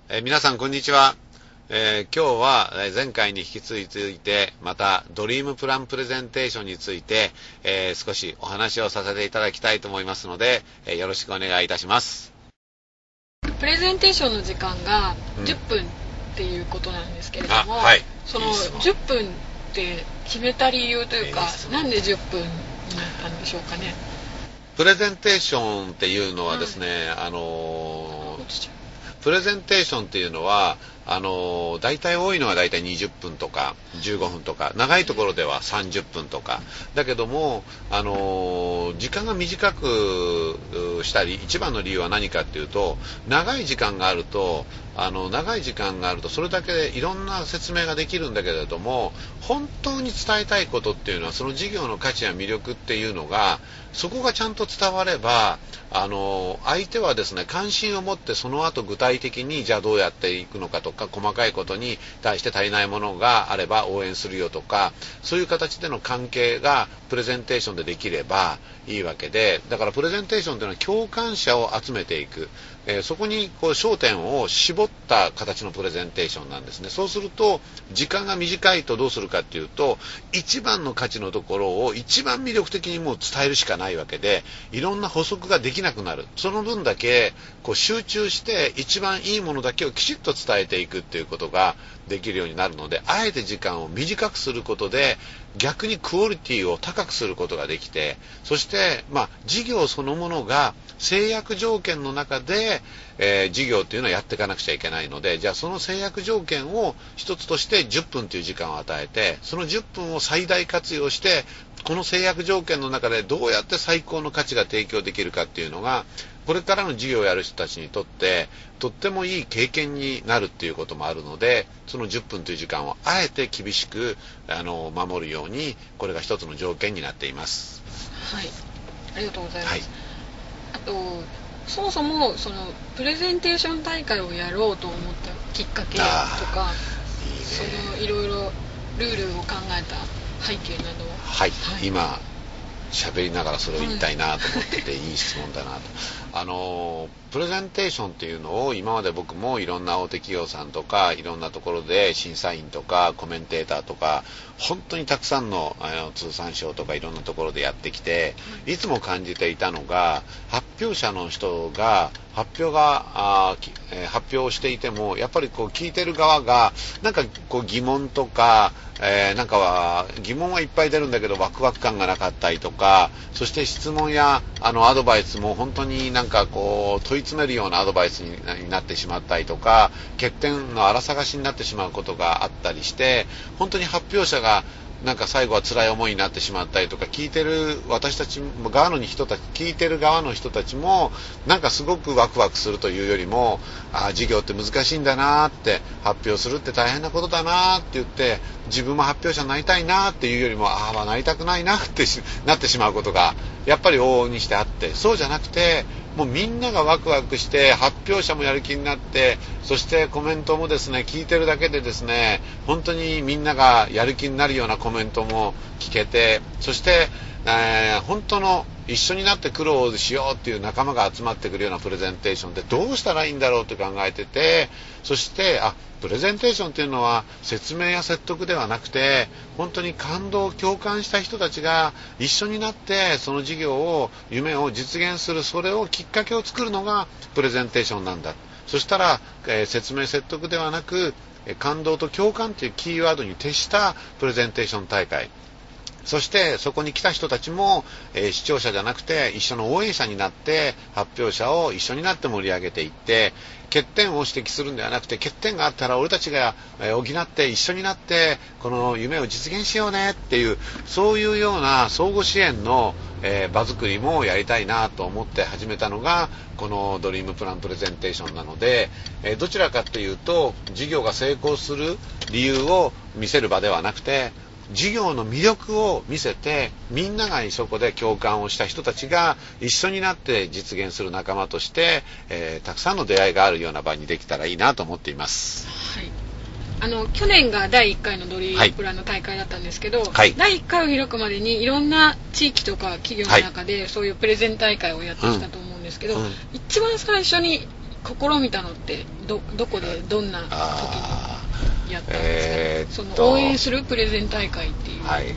皆さんこんにちは。今日は前回に引き続いてまたドリームプランプレゼンテーションについて、少しお話をさせていただきたいと思いますので、よろしくお願いいたします。 プレゼンテーションの時間が10分っていうことなんですけれども、 はい、 その10分って決めた理由というか、なんで10分になったんでしょうかね。 プレゼンテーションっていうのはですね、プレゼンテーションっていうのは大体多いのは大体20分とか15分とか、長いところでは30分とかだけども、時間が短くしたり一番の理由は何かっていうと、長い時間があるとそれだけでいろんな説明ができるんだけれども、本当に伝えたいことっていうのは、その事業の価値や魅力っていうのが、そこがちゃんと伝われば、相手はですね、関心を持ってその後具体的にじゃあどうやっていくのかとか、細かいことに対して足りないものがあれば応援するよとか、そういう形での関係がプレゼンテーションでできればいいわけで、だからプレゼンテーションというのは共感者を集めていく、そこに焦点を絞った形のプレゼンテーションなんですね。そうすると時間が短いとどうするかっていうと、一番の価値のところを一番魅力的にもう伝えるしかないわけで、いろんな補足ができなくなる。その分だけ集中して一番いいものだけをきちっと伝えていくっていうことができるようになるので、あえて時間を短くすることで逆にクオリティを高くすることができて、そして事業そのものが制約条件の中で、事業というのはやっていかなくちゃいけないので、じゃあその制約条件を一つとして10分という時間を与えて、その10分を最大活用して、この制約条件の中でどうやって最高の価値が提供できるかっていうのが、これからの事業をやる人たちにとってとってもいい経験になるっていうこともあるので、その10分という時間をあえて厳しく守るように、これが一つの条件になっています。 はい、ありがとうございます。 はい、 あとそもそもそのプレゼンテーション大会をやろうと思ったきっかけとか、そのいろいろルールを考えた背景などは。 はい、今喋りながらそれを言いたいなと思ってて、いい質問だなと。プレゼンテーションっていうのを今まで僕もいろんな大手企業さんとかいろんなところで審査員とかコメンテーターとか本当にたくさんの通産省とかいろんなところでやってきて、いつも感じていたのが、発表者の人が発表をしていても、やっぱり聞いてる側がなんか疑問とか、なんかは疑問はいっぱい出るんだけどワクワク感がなかったりとか、そして質問やアドバイスも本当になんか問い詰めるようなアドバイスになってしまったりとか、欠点の荒探しになってしまうことがあったりして、本当に発表者がなんか最後は辛い思いになってしまったりとか、聞いてる私たち側の人たち、聞いてる側の人たちもなんかすごくワクワクするというよりも、事業って難しいんだなって、発表するって大変なことだなって言って、自分も発表者になりたいなっていうよりも、なりたくないなってなってしまうことがやっぱり往々にしてあって、そうじゃなくて、もうみんながワクワクして、発表者もやる気になって、そしてコメントもですね、聞いてるだけでですね、本当にみんながやる気になるようなコメントも聞けて、そして、本当の一緒になって苦労しようっていう仲間が集まってくるようなプレゼンテーションでどうしたらいいんだろうって考えてて、そしてプレゼンテーションっていうのは説明や説得ではなくて、本当に感動共感した人たちが一緒になってその事業を夢を実現する、それをきっかけを作るのがプレゼンテーションなんだ。そしたら、説明説得ではなく感動と共感というキーワードに徹したプレゼンテーション大会、そしてそこに来た人たちも、視聴者じゃなくて一緒の応援者になって発表者を一緒になって盛り上げていって、欠点を指摘するんではなくて、欠点があったら俺たちが補って一緒になってこの夢を実現しようねっていう、そういうような相互支援の場作りもやりたいなと思って始めたのがこのドリームプランプレゼンテーションなので、どちらかというと事業が成功する理由を見せる場ではなくて、事業の魅力を見せて、みんながそこで共感をした人たちが一緒になって実現する仲間として、たくさんの出会いがあるような場にできたらいいなと思っています。 はい、去年が第1回のドリームプランの大会だったんですけど、第1回を開くまでにいろんな地域とか企業の中でそういうプレゼン大会をやってきたと思うんですけど、一番最初に試みたのってどこでどんな時にやったんですか、その応援するプレゼン大会っていう。 はい、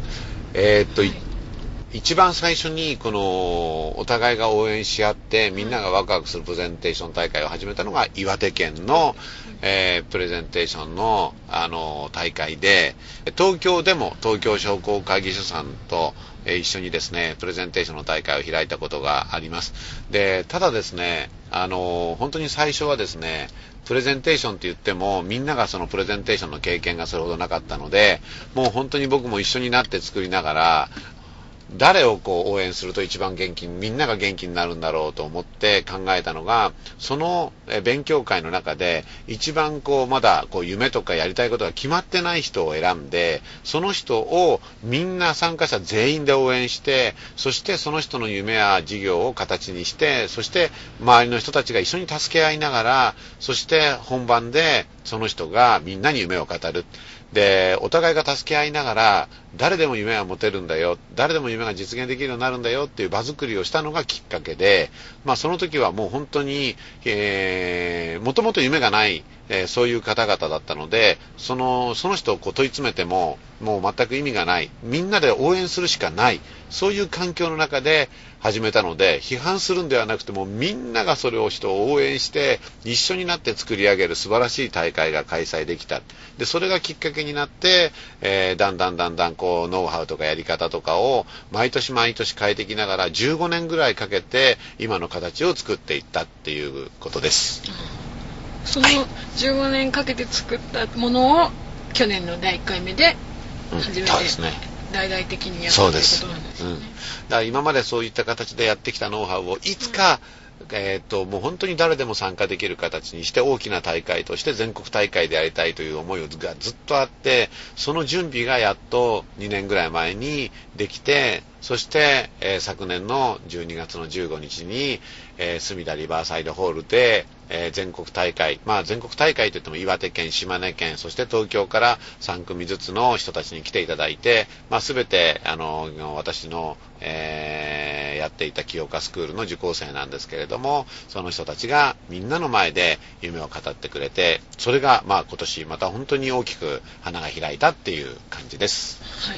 一番最初にこのお互いが応援し合ってみんながワクワクするプレゼンテーション大会を始めたのが岩手県の、プレゼンテーションの、大会で、東京でも東京商工会議所さんと一緒にですねプレゼンテーションの大会を開いたことがあります。でただですね本当に最初はですねプレゼンテーションって言ってもみんながそのプレゼンテーションの経験がそれほどなかったので、もう本当に僕も一緒になって作りながら誰をこう応援すると一番みんなが元気になるんだろうと思って考えたのが、その勉強会の中で一番こうまだこう夢とかやりたいことが決まってない人を選んで、その人をみんな参加者全員で応援して、そしてその人の夢や事業を形にして、そして周りの人たちが一緒に助け合いながら、そして本番でその人がみんなに夢を語る。でお互いが助け合いながら誰でも夢は持てるんだよ、誰でも夢が実現できるようになるんだよっていう場作りをしたのがきっかけで、その時はもう本当にもともと夢がない、そういう方々だったので、その人をこう問い詰めてももう全く意味がない、みんなで応援するしかない、そういう環境の中で始めたので、批判するんではなくてもみんながそれを人を応援して一緒になって作り上げる素晴らしい大会が開催できた。でそれがきっかけになって、だんだんこうノウハウとかやり方とかを毎年変えていきながら15年ぐらいかけて今の形を作っていったっていうことです。 その15年かけて作ったものを去年の第1回目で初めて、大々的にやったということなんですね。 だから今までそういった形でやってきたノウハウをいつか、もう本当に誰でも参加できる形にして大きな大会として全国大会でやりたいという思いがずっとあって、その準備がやっと2年ぐらい前にできて、そして、昨年の12月の15日に、隅田リバーサイドホールで、全国大会、全国大会といっても岩手県、島根県、そして東京から3組ずつの人たちに来ていただいて、全て私の、やっていた清岡スクールの受講生なんですけれども、その人たちがみんなの前で夢を語ってくれて、それが今年また本当に大きく花が開いたっていう感じです。はい、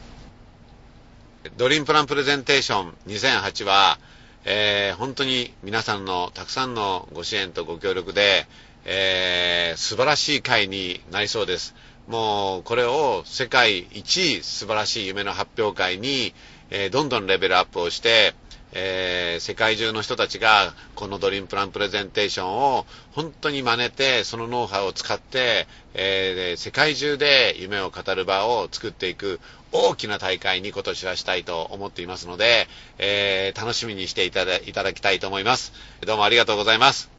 ドリームプランプレゼンテーション2008は、本当に皆さんのたくさんのご支援とご協力で、素晴らしい会になりそうです。もうこれを世界一素晴らしい夢の発表会に、どんどんレベルアップをして、世界中の人たちがこのドリームプランプレゼンテーションを本当に真似て、そのノウハウを使って、世界中で夢を語る場を作っていく大きな大会に今年はしたいと思っていますので、楽しみにしていただきたいと思います。どうもありがとうございます。